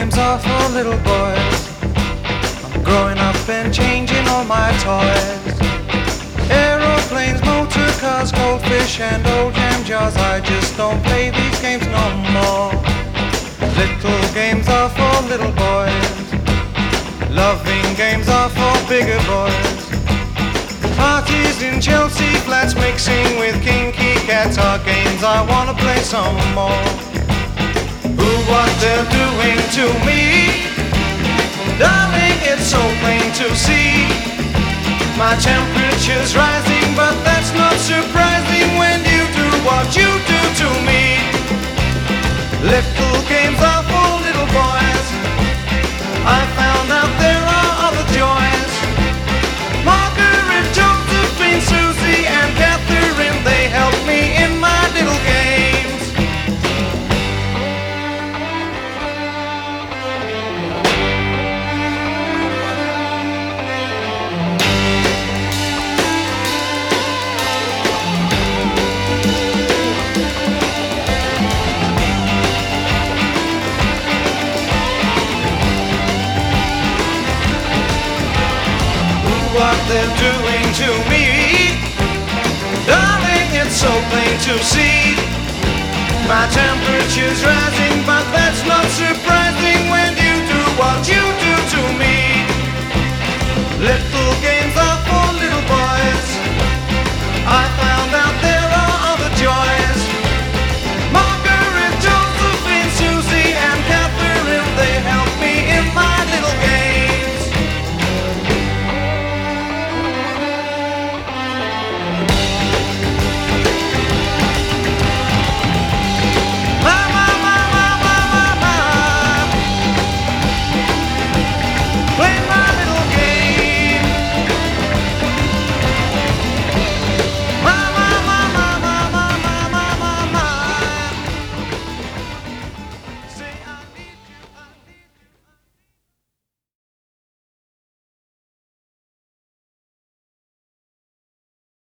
games are for little boys. I'm growing up and changing all my toys. Aeroplanes, motor cars, goldfish and old jam jars. I just don't play these games no more. Little games are for little boys. Loving games are for bigger boys. Parties in Chelsea flats mixing with kinky cats are games I wanna play some more. What they're doing to me, darling, it's so plain to see. My temperature's rising, but that's not surprising when you do what you do to me. Little games are for little boys. I found out there are other joys. Margaret, Josephine, Susie and Catherine, they help me in my little games. What they're doing to me, darling, it's so plain to see. My temperature's rising, but that's not surprising when you do what you do to me. Little game